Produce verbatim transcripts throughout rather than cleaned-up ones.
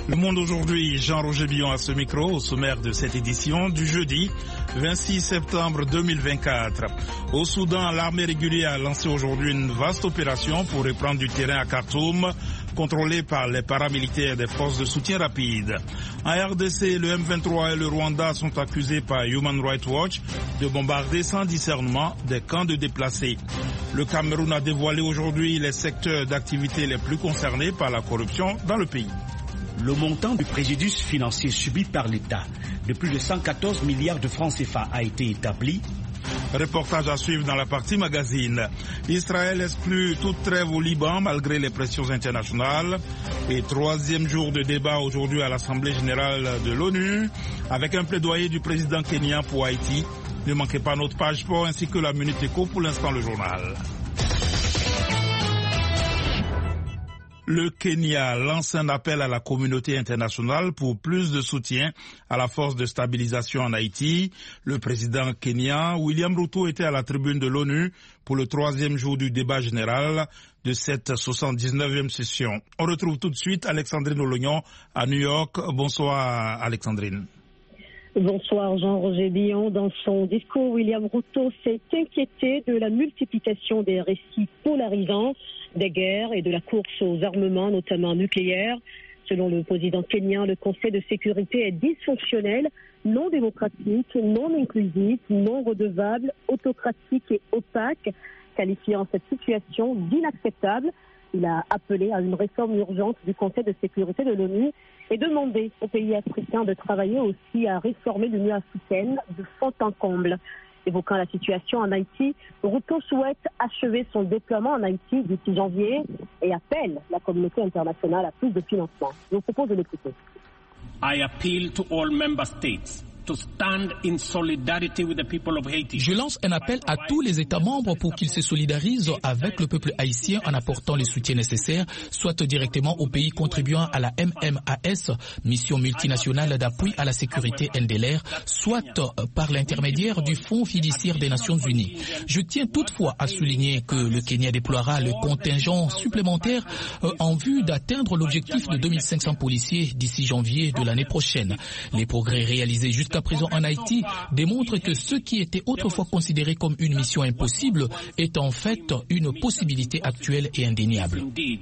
Le Monde aujourd'hui, Jean-Roger Billon à ce micro, au sommaire de cette édition du jeudi vingt-six septembre deux mille vingt-quatre. Au Soudan, l'armée régulière a lancé aujourd'hui une vaste opération pour reprendre du terrain à Khartoum, contrôlé par les paramilitaires des forces de soutien rapide. En R D C, le M vingt-trois et le Rwanda sont accusés par Human Rights Watch de bombarder sans discernement des camps de déplacés. Le Cameroun a dévoilé aujourd'hui les secteurs d'activité les plus concernés par la corruption dans le pays. Le montant du préjudice financier subi par l'État de plus de cent quatorze milliards de francs C F A a été établi. Reportage à suivre dans la partie magazine. Israël exclut toute trêve au Liban malgré les pressions internationales. Et troisième jour de débat aujourd'hui à l'Assemblée générale de l'ONU avec un plaidoyer du président kenyan pour Haïti. Ne manquez pas notre page sport ainsi que la Minute Éco, pour l'instant le journal. Le Kenya lance un appel à la communauté internationale pour plus de soutien à la force de stabilisation en Haïti. Le président kenyan, William Ruto, était à la tribune de l'ONU pour le troisième jour du débat général de cette soixante-dix-neuvième session. On retrouve tout de suite Alexandrine Olognon à New York. Bonsoir Alexandrine. Bonsoir Jean-Roger Billon. Dans son discours, William Ruto s'est inquiété de la multiplication des récits polarisants des guerres et de la course aux armements, notamment nucléaires. Selon le président kenyan, le Conseil de sécurité est dysfonctionnel, non démocratique, non inclusif, non redevable, autocratique et opaque, qualifiant cette situation d'inacceptable. Il a appelé à une réforme urgente du Conseil de sécurité de l'ONU et demandé aux pays africains de travailler aussi à réformer l'Union africaine de fond en comble. Évoquant la situation en Haïti, Ruto souhaite achever son déploiement en Haïti d'ici janvier et appelle la communauté internationale à plus de financement. Je vous propose de l'écouter. I appeal to all member states to stand in solidarity with the people of Haiti. Je lance un appel à tous les États membres pour qu'ils se solidarisent avec le peuple haïtien en apportant les soutiens nécessaires, soit directement aux pays contribuant à la M M A S, mission multinationale d'appui à la sécurité N D L R, soit par l'intermédiaire du Fonds fiduciaire des Nations Unies. Je tiens toutefois à souligner que le Kenya déploiera le contingent supplémentaire en vue d'atteindre l'objectif de deux mille cinq cents policiers d'ici janvier de l'année prochaine. Les progrès réalisés jusqu'à présent en Haïti démontre que ce qui était autrefois considéré comme une mission impossible est en fait une possibilité actuelle et indéniable.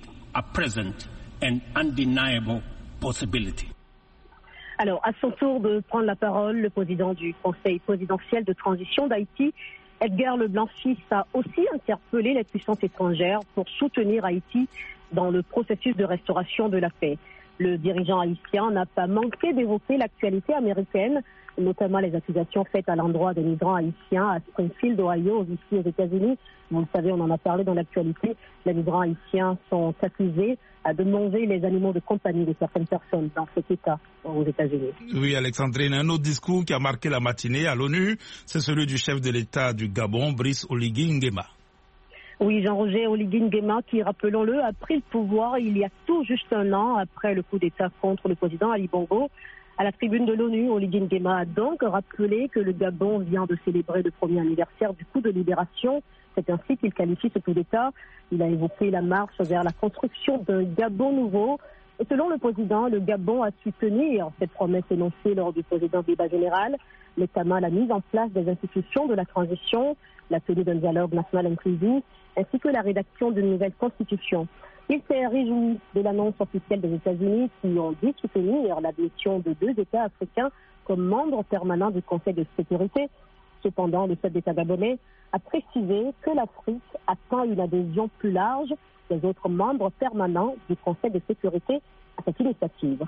Alors, à son tour de prendre la parole, le président du Conseil présidentiel de transition d'Haïti, Edgar Leblanc-Fils, a aussi interpellé les puissances étrangères pour soutenir Haïti dans le processus de restauration de la paix. Le dirigeant haïtien n'a pas manqué d'évoquer l'actualité américaine, notamment les accusations faites à l'endroit des migrants haïtiens à Springfield, Ohio, ici aux États-Unis. Vous le savez, on en a parlé dans l'actualité. Les migrants haïtiens sont accusés de manger les animaux de compagnie de certaines personnes dans cet État aux États-Unis. Oui, Alexandrine, un autre discours qui a marqué la matinée à l'ONU, c'est celui du chef de l'État du Gabon, Brice Oligui Nguema. Oui, Jean-Roger Oligui Nguema, qui, rappelons-le, a pris le pouvoir il y a tout juste un an après le coup d'État contre le président Ali Bongo. À la tribune de l'ONU, Oligui Nguema a donc rappelé que le Gabon vient de célébrer le premier anniversaire du coup de libération. C'est ainsi qu'il qualifie ce coup d'État. Il a évoqué la marche vers la construction d'un Gabon nouveau. Et selon le président, le Gabon a su tenir cette promesse énoncée lors du précédent débat général, notamment la mise en place des institutions de la transition, la tenue d'un dialogue national inclusif, ainsi que la rédaction d'une nouvelle constitution. Il s'est réjoui de l'annonce officielle des États-Unis qui ont dit soutenir l'adhésion de deux États africains comme membres permanents du Conseil de sécurité. Cependant, le chef d'État gabonais a précisé que l'Afrique attend une adhésion plus large des autres membres permanents du Conseil de sécurité à cette initiative.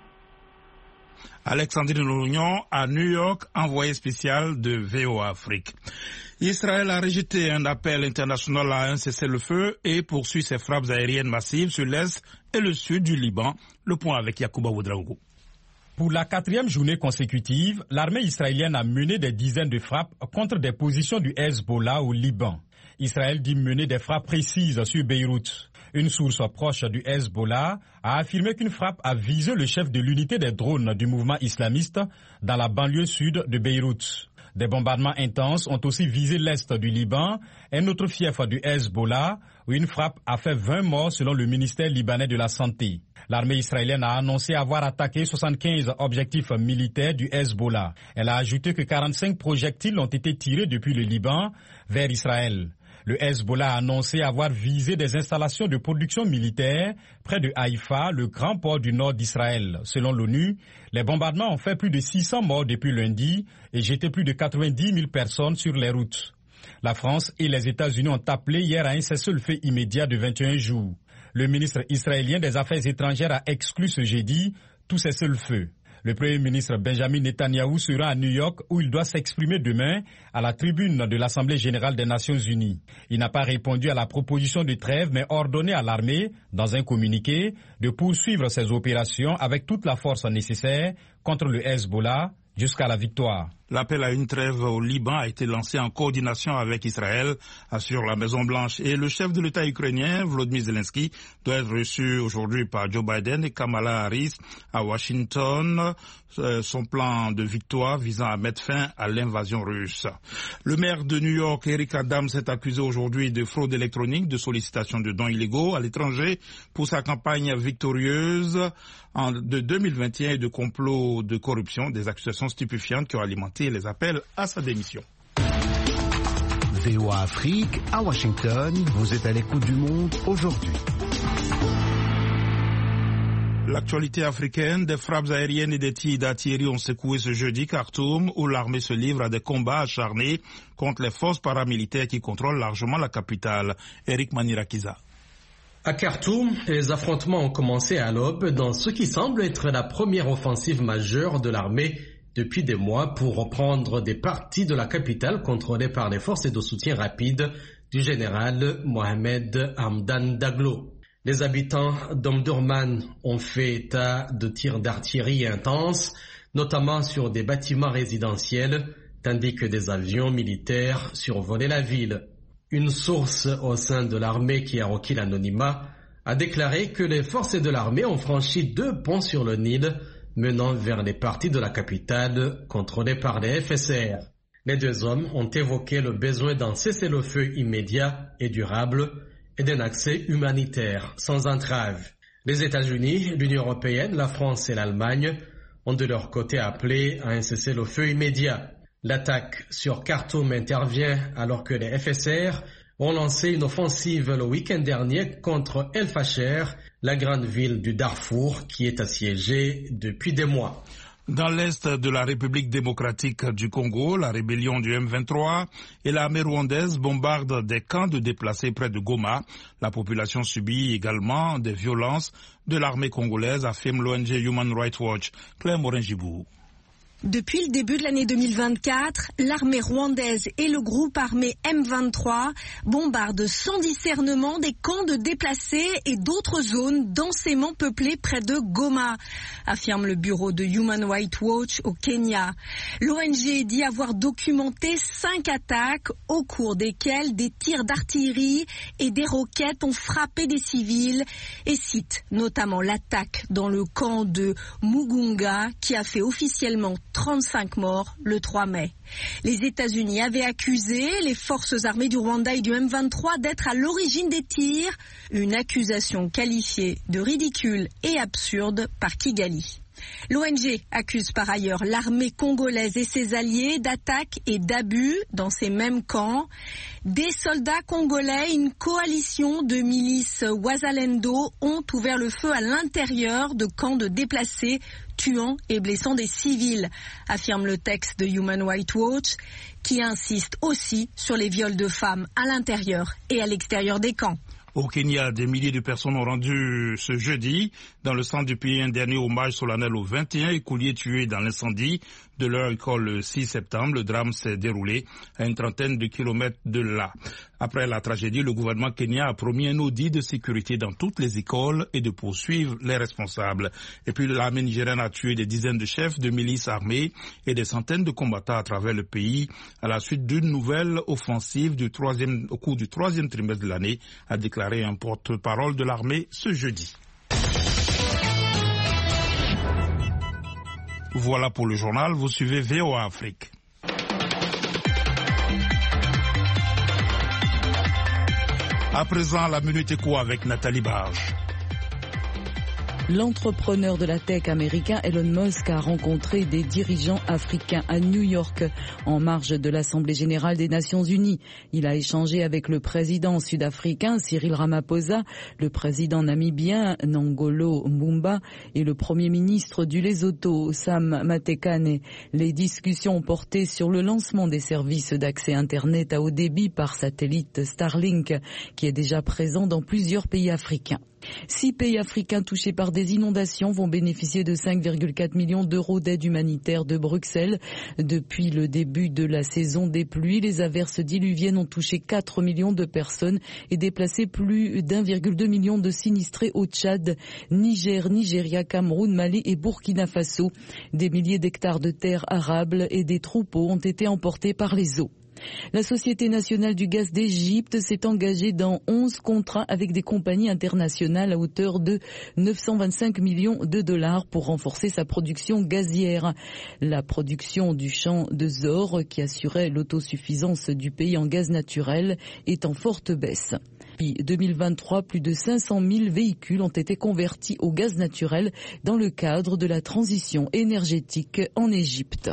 Alexandrine Olognon à New York, envoyé spécial de V O A Afrique. Israël a rejeté un appel international à un cessez-le-feu et poursuit ses frappes aériennes massives sur l'est et le sud du Liban. Le point avec Yacouba Ouedraogo. Pour la quatrième journée consécutive, l'armée israélienne a mené des dizaines de frappes contre des positions du Hezbollah au Liban. Israël dit mener des frappes précises sur Beyrouth. Une source proche du Hezbollah a affirmé qu'une frappe a visé le chef de l'unité des drones du mouvement islamiste dans la banlieue sud de Beyrouth. Des bombardements intenses ont aussi visé l'est du Liban, un autre fief du Hezbollah, où une frappe a fait vingt morts selon le ministère libanais de la Santé. L'armée israélienne a annoncé avoir attaqué soixante-quinze objectifs militaires du Hezbollah. Elle a ajouté que quarante-cinq projectiles ont été tirés depuis le Liban vers Israël. Le Hezbollah a annoncé avoir visé des installations de production militaire près de Haïfa, le grand port du nord d'Israël. Selon l'ONU, les bombardements ont fait plus de six cents morts depuis lundi et jeté plus de quatre-vingt-dix mille personnes sur les routes. La France et les États-Unis ont appelé hier à un cessez-le-feu immédiat de vingt et un jours. Le ministre israélien des Affaires étrangères a exclu ce jeudi tout cessez-le-feu. Le Premier ministre Benjamin Netanyahou sera à New York où il doit s'exprimer demain à la tribune de l'Assemblée générale des Nations unies. Il n'a pas répondu à la proposition de trêve mais ordonné à l'armée, dans un communiqué, de poursuivre ses opérations avec toute la force nécessaire contre le Hezbollah jusqu'à la victoire. L'appel à une trêve au Liban a été lancé en coordination avec Israël, assure la Maison-Blanche. Et le chef de l'État ukrainien, Volodymyr Zelensky, doit être reçu aujourd'hui par Joe Biden et Kamala Harris à Washington. Euh, son plan de victoire visant à mettre fin à l'invasion russe. Le maire de New York, Eric Adams, est accusé aujourd'hui de fraude électronique, de sollicitation de dons illégaux à l'étranger pour sa campagne victorieuse en, de deux mille vingt et un et de complot de corruption, des accusations stupéfiantes qui ont alimenté les appels à sa démission. V O A Afrique, à Washington, vous êtes à l'écoute du monde aujourd'hui. L'actualité africaine, des frappes aériennes et des tirs d'artillerie ont secoué ce jeudi Khartoum, où l'armée se livre à des combats acharnés contre les forces paramilitaires qui contrôlent largement la capitale. Eric Manirakiza. À Khartoum, les affrontements ont commencé à l'aube dans ce qui semble être la première offensive majeure de l'armée depuis des mois pour reprendre des parties de la capitale contrôlées par les forces de soutien rapide du général Mohamed Hamdan Daglo. Les habitants d'Omdurman ont fait état de tirs d'artillerie intenses, notamment sur des bâtiments résidentiels, tandis que des avions militaires survolaient la ville. Une source au sein de l'armée qui a requis l'anonymat a déclaré que les forces de l'armée ont franchi deux ponts sur le Nil menant vers les parties de la capitale contrôlées par les F S R. Les deux hommes ont évoqué le besoin d'un cessez-le-feu immédiat et durable et d'un accès humanitaire sans entrave. Les États-Unis, l'Union européenne, la France et l'Allemagne ont de leur côté appelé à un cessez-le-feu immédiat. L'attaque sur Khartoum intervient alors que les F S R ont lancé une offensive le week-end dernier contre El Fasher, la grande ville du Darfour qui est assiégée depuis des mois. Dans l'est de la République démocratique du Congo, la rébellion du M vingt-trois et l'armée rwandaise bombardent des camps de déplacés près de Goma. La population subit également des violences de l'armée congolaise, affirme l'O N G Human Rights Watch. Claire Morin-Gibou. Depuis le début de l'année deux mille vingt-quatre, l'armée rwandaise et le groupe armé M vingt-trois bombardent sans discernement des camps de déplacés et d'autres zones densément peuplées près de Goma, affirme le bureau de Human Rights Watch au Kenya. L'O N G dit avoir documenté cinq attaques au cours desquelles des tirs d'artillerie et des roquettes ont frappé des civils et cite notamment l'attaque dans le camp de Mugunga qui a fait officiellement trente-cinq morts le trois mai. Les États-Unis avaient accusé les forces armées du Rwanda et du M vingt-trois d'être à l'origine des tirs, une accusation qualifiée de ridicule et absurde par Kigali. L'O N G accuse par ailleurs l'armée congolaise et ses alliés d'attaques et d'abus dans ces mêmes camps. Des soldats congolais, une coalition de milices Wazalendo ont ouvert le feu à l'intérieur de camps de déplacés, tuant et blessant des civils, affirme le texte de Human Rights Watch, qui insiste aussi sur les viols de femmes à l'intérieur et à l'extérieur des camps. Au Kenya, des milliers de personnes ont rendu ce jeudi dans le centre du pays un dernier hommage solennel aux vingt et un écoliers tués dans l'incendie de leur école le six septembre. Le drame s'est déroulé à une trentaine de kilomètres de là. Après la tragédie, le gouvernement kenyan a promis un audit de sécurité dans toutes les écoles et de poursuivre les responsables. Et puis l'armée nigériane a tué des dizaines de chefs de milices armées et des centaines de combattants à travers le pays à la suite d'une nouvelle offensive du troisième, au cours du troisième trimestre de l'année, a déclaré un porte-parole de l'armée ce jeudi. Voilà pour le journal, vous suivez V O A Afrique. À présent, la Minute Éco avec Nathalie Barge. L'entrepreneur de la tech américain Elon Musk a rencontré des dirigeants africains à New York en marge de l'Assemblée générale des Nations unies. Il a échangé avec le président sud-africain Cyril Ramaphosa, le président namibien Nangolo Mbumba et le premier ministre du Lesotho Sam Matekane. Les discussions ont porté sur le lancement des services d'accès Internet à haut débit par satellite Starlink qui est déjà présent dans plusieurs pays africains. Six pays africains touchés par des inondations vont bénéficier de cinq virgule quatre millions d'euros d'aide humanitaire de Bruxelles. Depuis le début de la saison des pluies, les averses diluviennes ont touché quatre millions de personnes et déplacé plus d'un virgule deux million de sinistrés au Tchad, Niger, Nigeria, Cameroun, Mali et Burkina Faso. Des milliers d'hectares de terres arables et des troupeaux ont été emportés par les eaux. La Société nationale du gaz d'Égypte s'est engagée dans onze contrats avec des compagnies internationales à hauteur de neuf cent vingt-cinq millions de dollars pour renforcer sa production gazière. La production du champ de Zohr, qui assurait l'autosuffisance du pays en gaz naturel, est en forte baisse. Depuis deux mille vingt-trois, plus de cinq cent mille véhicules ont été convertis au gaz naturel dans le cadre de la transition énergétique en Égypte.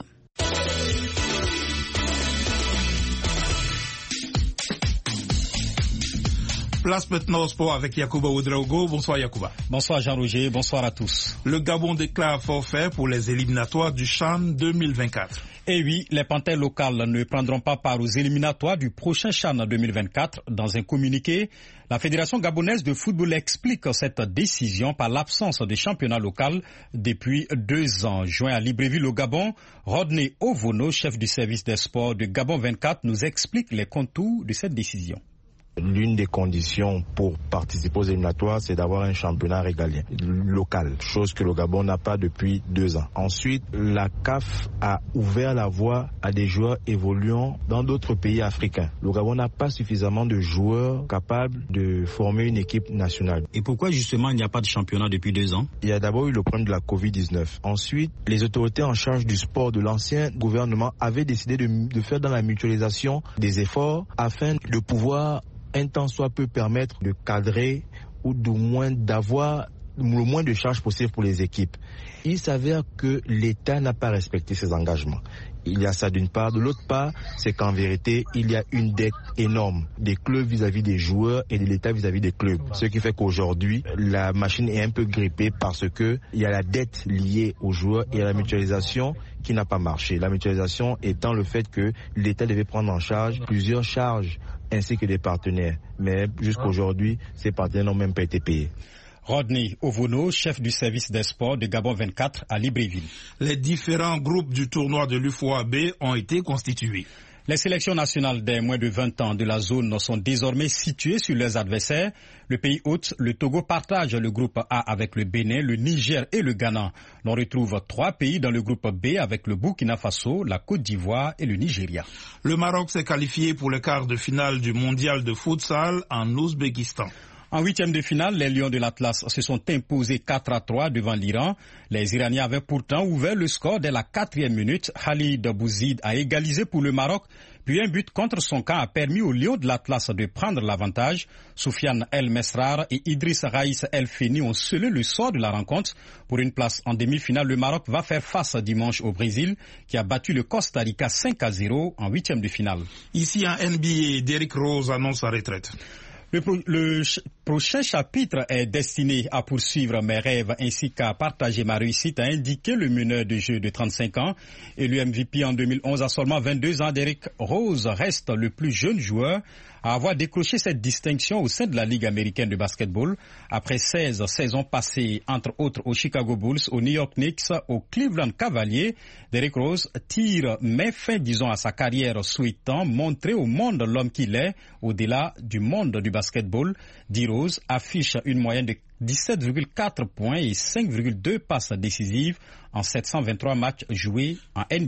Place maintenant au sport avec Yacouba Ouedraogo. Bonsoir Yacouba. Bonsoir Jean-Roger, bonsoir à tous. Le Gabon déclare forfait pour les éliminatoires du CHAN deux mille vingt-quatre. Et oui, les panthères locales ne prendront pas part aux éliminatoires du prochain CHAN deux mille vingt-quatre. Dans un communiqué, la Fédération gabonaise de football explique cette décision par l'absence de championnat local depuis deux ans. Joint à Libreville au Gabon, Rodney Ovono, chef du service des sports de Gabon vingt-quatre, nous explique les contours de cette décision. L'une des conditions pour participer aux éliminatoires, c'est d'avoir un championnat régalien, local, chose que le Gabon n'a pas depuis deux ans. Ensuite, la C A F a ouvert la voie à des joueurs évoluant dans d'autres pays africains. Le Gabon n'a pas suffisamment de joueurs capables de former une équipe nationale. Et pourquoi justement il n'y a pas de championnat depuis deux ans? Il y a d'abord eu le problème de la covid dix-neuf. Ensuite, les autorités en charge du sport de l'ancien gouvernement avaient décidé de, de faire dans la mutualisation des efforts afin de pouvoir un temps soit peut permettre de cadrer ou du moins d'avoir le moins de charges possible pour les équipes. Il s'avère que l'État n'a pas respecté ses engagements. Il y a ça d'une part. De l'autre part, c'est qu'en vérité, il y a une dette énorme des clubs vis-à-vis des joueurs et de l'État vis-à-vis des clubs. Ce qui fait qu'aujourd'hui, la machine est un peu grippée parce que il y a la dette liée aux joueurs et à la mutualisation qui n'a pas marché. La mutualisation étant le fait que l'État devait prendre en charge plusieurs charges ainsi que des partenaires. Mais jusqu'à aujourd'hui, ces partenaires n'ont même pas été payés. Rodney Ovono, chef du service des sports de Gabon vingt-quatre à Libreville. Les différents groupes du tournoi de l'U F O A B ont été constitués. Les sélections nationales des moins de vingt ans de la zone sont désormais situées sur leurs adversaires. Le pays hôte, le Togo, partage le groupe A avec le Bénin, le Niger et le Ghana. On retrouve trois pays dans le groupe B avec le Burkina Faso, la Côte d'Ivoire et le Nigeria. Le Maroc s'est qualifié pour le quart de finale du mondial de futsal en Ouzbékistan. En huitième de finale, les Lions de l'Atlas se sont imposés quatre à trois devant l'Iran. Les Iraniens avaient pourtant ouvert le score dès la quatrième minute. Khalid Bouzid a égalisé pour le Maroc, puis un but contre son camp a permis aux Lions de l'Atlas de prendre l'avantage. Soufiane El Mesrar et Idriss Raïs El Feni ont scellé le sort de la rencontre. Pour une place en demi-finale, le Maroc va faire face dimanche au Brésil, qui a battu le Costa Rica cinq à zéro en huitième de finale. Ici en N B A, Derrick Rose annonce sa retraite. Le, pro, le ch prochain chapitre est destiné à poursuivre mes rêves ainsi qu'à partager ma réussite, a indiqué le meneur de jeu de trente-cinq ans. Élu M V P en deux mille onze à seulement vingt-deux ans, Derrick Rose reste le plus jeune joueur à avoir décroché cette distinction au sein de la Ligue américaine de basketball. Après seize saisons passées, entre autres aux Chicago Bulls, aux New York Knicks, aux Cleveland Cavaliers, Derrick Rose tire mais fin, disons, à sa carrière, souhaitant montrer au monde l'homme qu'il est, au-delà du monde du basketball. D. Rose affiche une moyenne de dix-sept virgule quatre points et cinq virgule deux passes décisives en sept cent vingt-trois matchs joués en N B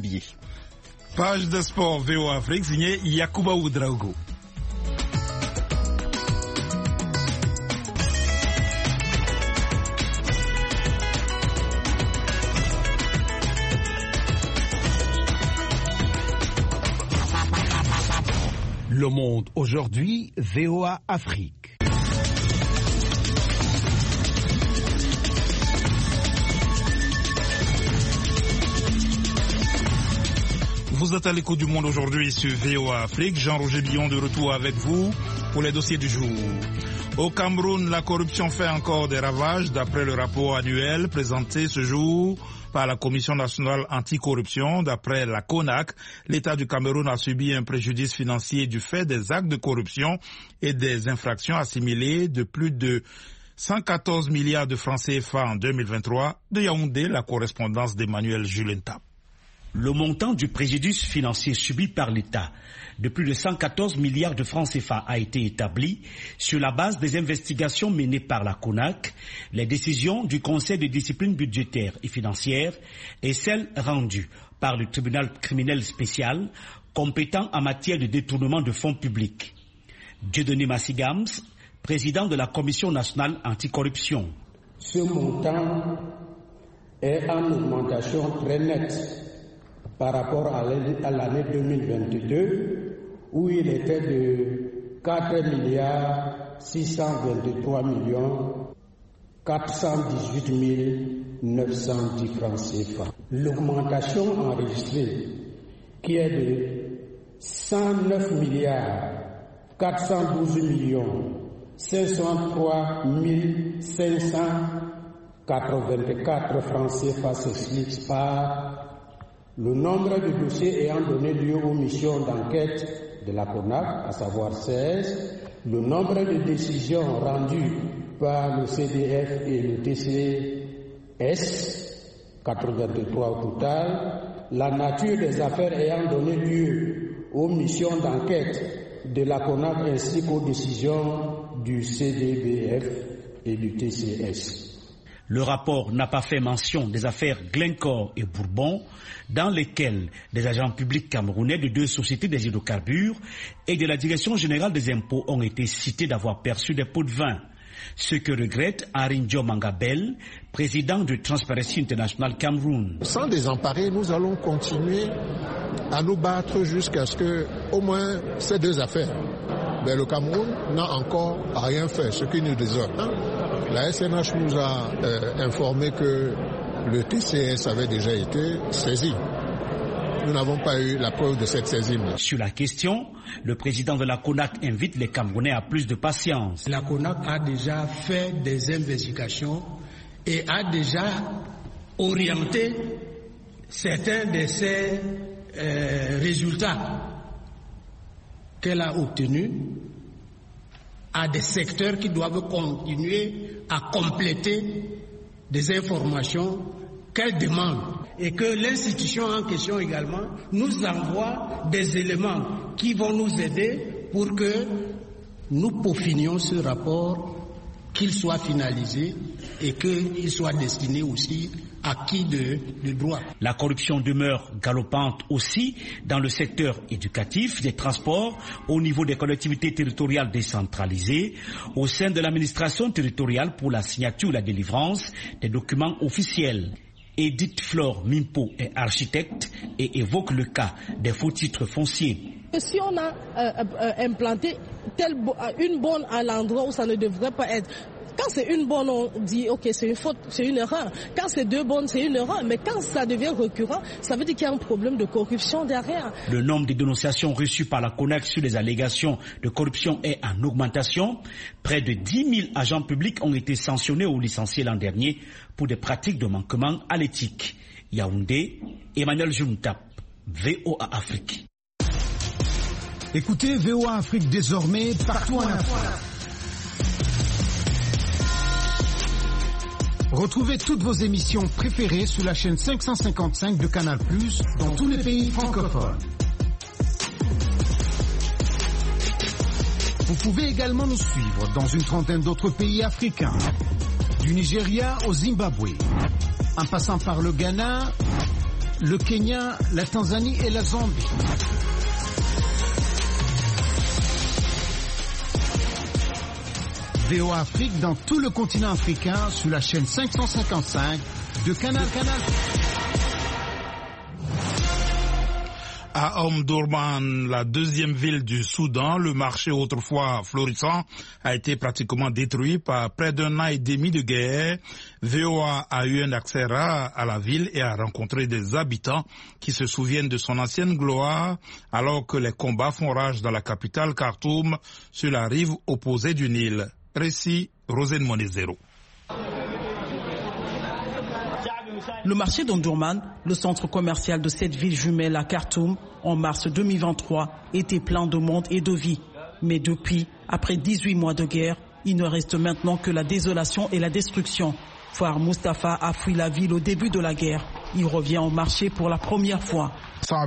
A. Page de sport V O Afrique, signé Yacouba Ouedraogo. Le Monde aujourd'hui, V O A Afrique. Vous êtes à l'écoute du monde aujourd'hui sur V O A Afrique. Jean-Roger Billon de retour avec vous pour les dossiers du jour. Au Cameroun, la corruption fait encore des ravages d'après le rapport annuel présenté ce jour par la Commission nationale anticorruption. D'après la CONAC, l'État du Cameroun a subi un préjudice financier du fait des actes de corruption et des infractions assimilées de plus de cent quatorze milliards de francs C F A en deux mille vingt-trois. De Yaoundé, la correspondance d'Emmanuel Julenta. Le montant du préjudice financier subi par l'État de plus de cent quatorze milliards de francs C F A a été établi sur la base des investigations menées par la CONAC, les décisions du Conseil de discipline budgétaire et financière et celles rendues par le tribunal criminel spécial compétent en matière de détournement de fonds publics. Dieudonné Massigams, président de la Commission nationale anticorruption. Ce montant est en augmentation très nette par rapport à l'année deux mille vingt-deux, où il était de quatre milliards six cent vingt-trois millions quatre cent dix-huit mille neuf cent dix francs C F A. L'augmentation enregistrée, qui est de cent neuf milliards quatre cent douze millions cinq cent trois mille cinq cent quatre-vingt-quatre francs C F A, s'explique par le nombre de dossiers ayant donné lieu aux missions d'enquête de la CONAC, à savoir seize, le nombre de décisions rendues par le C D F et le T C S, quatre-vingt-trois au total, la nature des affaires ayant donné lieu aux missions d'enquête de la CONAC ainsi qu'aux décisions du C D B F et du T C S. Le rapport n'a pas fait mention des affaires Glencore et Bourbon, dans lesquelles des agents publics camerounais de deux sociétés des hydrocarbures et de la Direction générale des impôts ont été cités d'avoir perçu des pots de vin. Ce que regrette Arinjo Mangabel, président de Transparency International Cameroun. Sans désemparer, nous allons continuer à nous battre jusqu'à ce que, au moins, ces deux affaires. Mais le Cameroun n'a encore rien fait, ce qui nous désole. Hein? La S N H nous a euh, informé que le T C S avait déjà été saisi. Nous n'avons pas eu la preuve de cette saisie. Sur la question, le président de la CONAC invite les Camerounais à plus de patience. La CONAC a déjà fait des investigations et a déjà orienté certains de ces euh, résultats qu'elle a obtenus à des secteurs qui doivent continuer à compléter des informations qu'elle demande et que l'institution en question également nous envoie des éléments qui vont nous aider pour que nous peaufinions ce rapport, qu'il soit finalisé et qu'il soit destiné aussi à qui de, de droit. La corruption demeure galopante aussi dans le secteur éducatif, des transports, au niveau des collectivités territoriales décentralisées, au sein de l'administration territoriale pour la signature et la délivrance des documents officiels. Edith Flore Mimpo est architecte et évoque le cas des faux titres fonciers. Si on a euh, euh, implanté tel, une borne à l'endroit où ça ne devrait pas être, quand c'est une borne, on dit ok, c'est une faute, c'est une erreur. Quand c'est deux bornes, c'est une erreur. Mais quand ça devient récurrent, ça veut dire qu'il y a un problème de corruption derrière. Le nombre de dénonciations reçues par la CONAC sur les allégations de corruption est en augmentation. Près de dix mille agents publics ont été sanctionnés ou licenciés l'an dernier pour des pratiques de manquement à l'éthique. Yaoundé, Emmanuel Juntap, V O A Afrique. Écoutez V O A Afrique désormais partout en Afrique. Retrouvez toutes vos émissions préférées sur la chaîne cinq cent cinquante-cinq de Canal plus, dans tous les pays francophones. Vous pouvez également nous suivre dans une trentaine d'autres pays africains, du Nigeria au Zimbabwe, en passant par le Ghana, le Kenya, la Tanzanie et la Zambie. V O A Afrique dans tout le continent africain sur la chaîne cinq cent cinquante-cinq de Canal Canal. À Omdurman, la deuxième ville du Soudan, le marché autrefois florissant a été pratiquement détruit par près d'un an et demi de guerre. V O A a eu un accès rare à la ville et a rencontré des habitants qui se souviennent de son ancienne gloire alors que les combats font rage dans la capitale Khartoum sur la rive opposée du Nil. Récit Rosine Monezero. Le marché d'Omdurman, le centre commercial de cette ville jumelle à Khartoum, en mars deux mille vingt-trois, était plein de monde et de vie. Mais depuis, après dix-huit mois de guerre, il ne reste maintenant que la désolation et la destruction. Fouad Mustafa a fui la ville au début de la guerre. Il revient au marché pour la première fois. Dans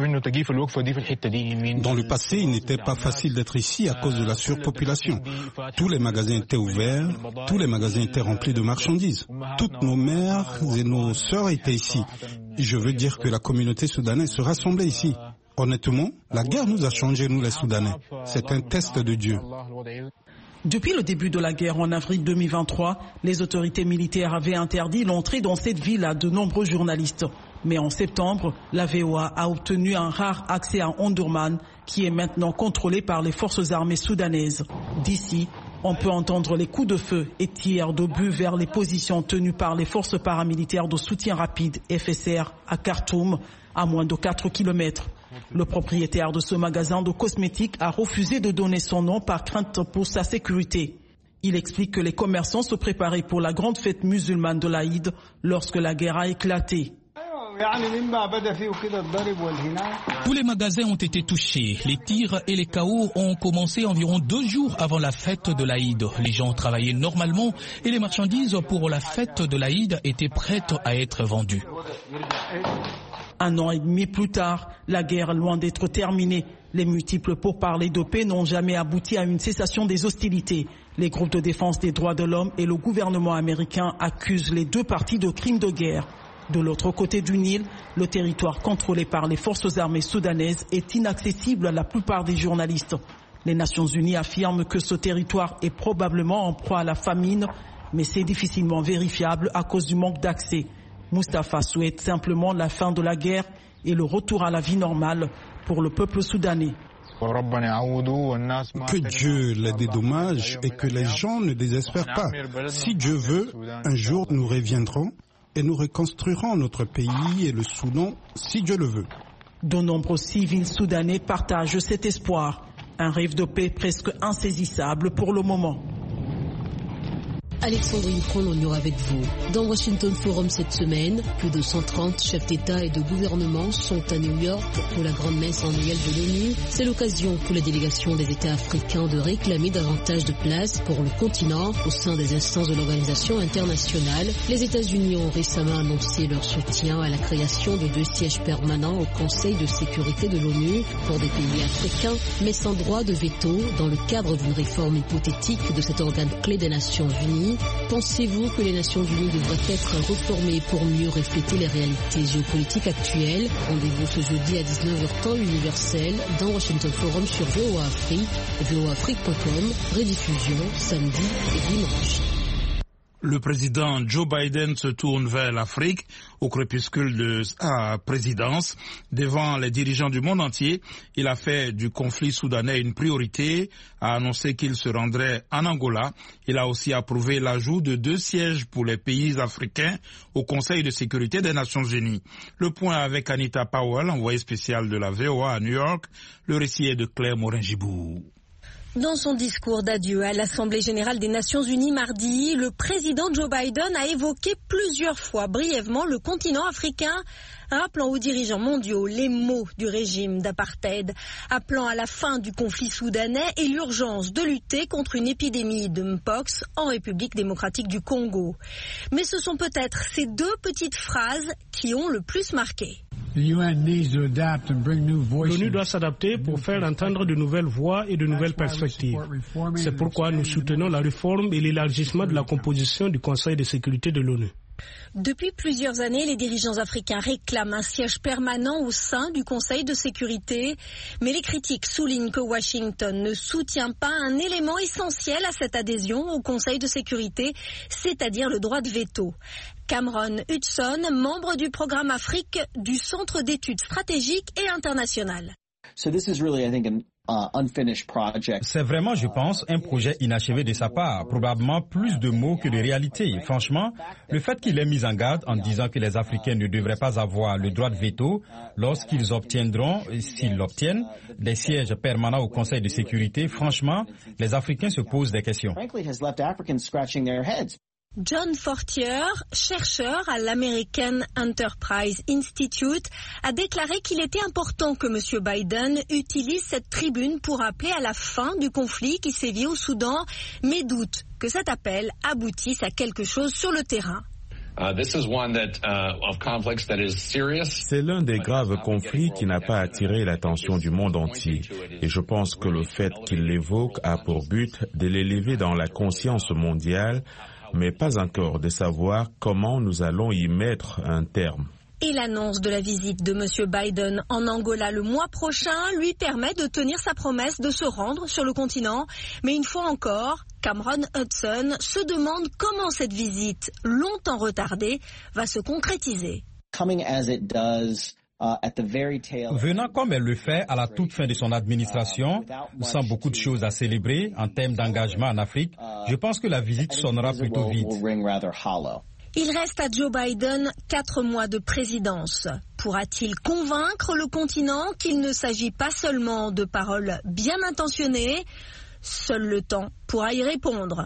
le passé, il n'était pas facile d'être ici à cause de la surpopulation. Tous les magasins étaient ouverts, tous les magasins étaient remplis de marchandises. Toutes nos mères et nos sœurs étaient ici. Je veux dire que la communauté soudanaise se rassemblait ici. Honnêtement, la guerre nous a changés, nous les Soudanais. C'est un test de Dieu. Depuis le début de la guerre en avril deux mille vingt-trois, les autorités militaires avaient interdit l'entrée dans cette ville à de nombreux journalistes. Mais en septembre, la V O A a obtenu un rare accès à Omdurman, qui est maintenant contrôlé par les forces armées soudanaises. D'ici, on peut entendre les coups de feu et tirs d'obus vers les positions tenues par les forces paramilitaires de soutien rapide F S R à Khartoum, à moins de quatre kilomètres. Le propriétaire de ce magasin de cosmétiques a refusé de donner son nom par crainte pour sa sécurité. Il explique que les commerçants se préparaient pour la grande fête musulmane de l'Aïd lorsque la guerre a éclaté. Tous les magasins ont été touchés. Les tirs et les chaos ont commencé environ deux jours avant la fête de l'Aïd. Les gens travaillaient normalement et les marchandises pour la fête de l'Aïd étaient prêtes à être vendues. Un an et demi plus tard, la guerre loin d'être terminée. Les multiples pourparlers de paix n'ont jamais abouti à une cessation des hostilités. Les groupes de défense des droits de l'homme et le gouvernement américain accusent les deux parties de crimes de guerre. De l'autre côté du Nil, le territoire contrôlé par les forces armées soudanaises est inaccessible à la plupart des journalistes. Les Nations Unies affirment que ce territoire est probablement en proie à la famine, mais c'est difficilement vérifiable à cause du manque d'accès. Mustafa souhaite simplement la fin de la guerre et le retour à la vie normale pour le peuple soudanais. Que Dieu les dédommage et que les gens ne désespèrent pas. Si Dieu veut, un jour nous reviendrons et nous reconstruirons notre pays et le Soudan, si Dieu le veut. De nombreux civils soudanais partagent cet espoir. Un rêve de paix presque insaisissable pour le moment. Alexandrine Frologno avec vous. Dans Washington Forum cette semaine, plus de cent trente chefs d'État et de gouvernement sont à New York pour la grande messe annuelle de l'ONU. C'est l'occasion pour les délégations des États africains de réclamer davantage de place pour le continent au sein des instances de l'organisation internationale. Les États-Unis ont récemment annoncé leur soutien à la création de deux sièges permanents au Conseil de sécurité de l'ONU pour des pays africains, mais sans droit de veto dans le cadre d'une réforme hypothétique de cet organe clé des Nations Unies. Pensez-vous que les Nations Unies devraient être réformées pour mieux refléter les réalités géopolitiques actuelles? Rendez-vous ce jeudi à dix-neuf heures temps universel dans Washington Forum sur V O A Afrique, V O A Afrique point com, rediffusion samedi et dimanche. Le président Joe Biden se tourne vers l'Afrique au crépuscule de sa présidence. Devant les dirigeants du monde entier, il a fait du conflit soudanais une priorité, a annoncé qu'il se rendrait en Angola. Il a aussi approuvé l'ajout de deux sièges pour les pays africains au Conseil de sécurité des Nations Unies. Le point avec Anita Powell, envoyée spéciale de la V O A à New York. Le récit est de Claire Morin-Gibou. Dans son discours d'adieu à l'Assemblée générale des Nations Unies mardi, le président Joe Biden a évoqué plusieurs fois brièvement le continent africain, rappelant aux dirigeants mondiaux les maux du régime d'apartheid, appelant à la fin du conflit soudanais et l'urgence de lutter contre une épidémie de Mpox en République démocratique du Congo. Mais ce sont peut-être ces deux petites phrases qui ont le plus marqué. L'ONU doit s'adapter pour faire entendre de nouvelles voix et de nouvelles perspectives. C'est pourquoi nous soutenons la réforme et l'élargissement de la composition du Conseil de sécurité de l'ONU. Depuis plusieurs années, les dirigeants africains réclament un siège permanent au sein du Conseil de sécurité, mais les critiques soulignent que Washington ne soutient pas un élément essentiel à cette adhésion au Conseil de sécurité, c'est-à-dire le droit de veto. Cameron Hudson, membre du programme Afrique du Centre d'études stratégiques et internationales. C'est vraiment, je pense, un projet inachevé de sa part, probablement plus de mots que de réalité. Franchement, le fait qu'il ait mis en garde en disant que les Africains ne devraient pas avoir le droit de veto lorsqu'ils obtiendront, s'ils l'obtiennent, des sièges permanents au Conseil de sécurité, franchement, les Africains se posent des questions. John Fortier, chercheur à l'American Enterprise Institute, a déclaré qu'il était important que M. Biden utilise cette tribune pour appeler à la fin du conflit qui sévit au Soudan, mais doute que cet appel aboutisse à quelque chose sur le terrain. C'est l'un des graves conflits qui n'a pas attiré l'attention du monde entier. Et je pense que le fait qu'il l'évoque a pour but de l'élever dans la conscience mondiale, mais pas encore de savoir comment nous allons y mettre un terme. Et l'annonce de la visite de M. Biden en Angola le mois prochain lui permet de tenir sa promesse de se rendre sur le continent. Mais une fois encore, Cameron Hudson se demande comment cette visite, longtemps retardée, va se concrétiser. Venant comme elle le fait à la toute fin de son administration, sans beaucoup de choses à célébrer en termes d'engagement en Afrique, je pense que la visite sonnera plutôt vide. Il reste à Joe Biden quatre mois de présidence. Pourra-t-il convaincre le continent qu'il ne s'agit pas seulement de paroles bien intentionnées? Seul le temps pourra y répondre.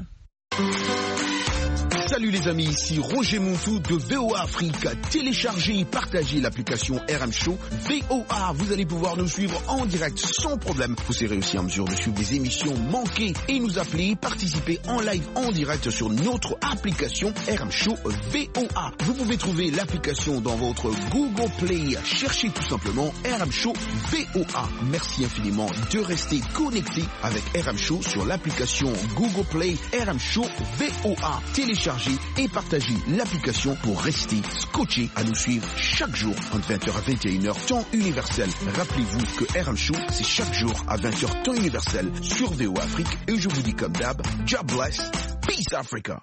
Salut les amis, ici Roger Montou de V O A Afrique. Téléchargez et partagez l'application R M Show V O A. Vous allez pouvoir nous suivre en direct sans problème. Vous serez aussi en mesure de suivre des émissions manquées et nous appeler, participer en live en direct sur notre application R M Show V O A. Vous pouvez trouver l'application dans votre Google Play. Cherchez tout simplement R M Show V O A. Merci infiniment de rester connecté avec R M Show sur l'application Google Play R M Show V O A. Téléchargez et partagez l'application pour rester scotché à nous suivre chaque jour entre vingt heures à vingt et une heures temps universel. Rappelez-vous que R M Show c'est chaque jour à vingt heures temps universel sur V O A Afrique et je vous dis comme d'hab, God bless, peace Africa.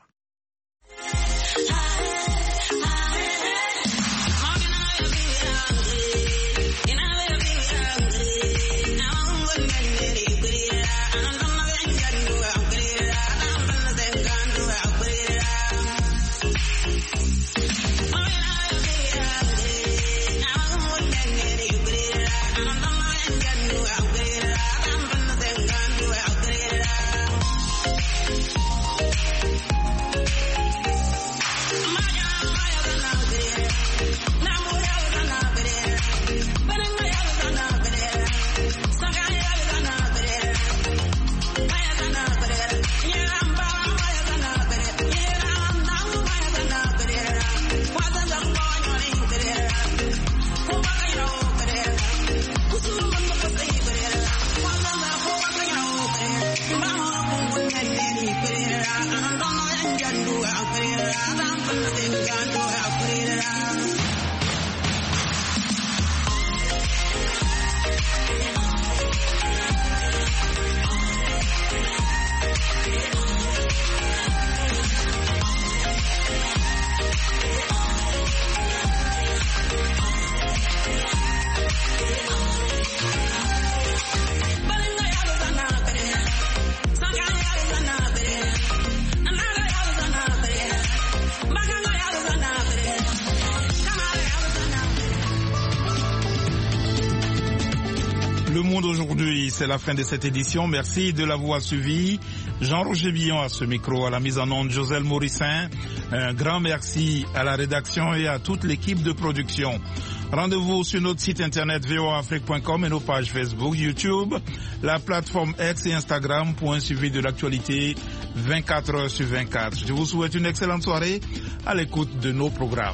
C'est la fin de cette édition. Merci de l'avoir suivi. Jean-Roger Billon à ce micro, à la mise en onde, Joselle Morissin. Un grand merci à la rédaction et à toute l'équipe de production. Rendez-vous sur notre site internet v o a afrique point com et nos pages Facebook, YouTube, la plateforme X et Instagram pour un suivi de l'actualité vingt-quatre heures sur vingt-quatre. Je vous souhaite une excellente soirée à l'écoute de nos programmes.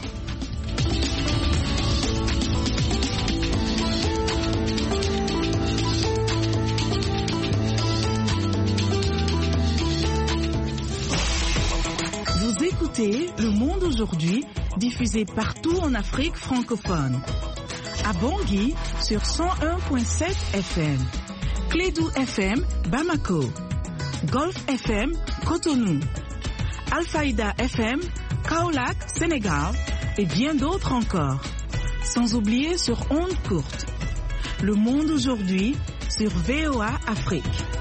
Le Monde aujourd'hui, diffusé partout en Afrique francophone. À Bangui sur cent un virgule sept F M. Clédou F M, Bamako. Golf F M, Cotonou. Alfaïda F M, Kaolack, Sénégal. Et bien d'autres encore. Sans oublier sur ondes courtes. Le Monde aujourd'hui sur V O A Afrique.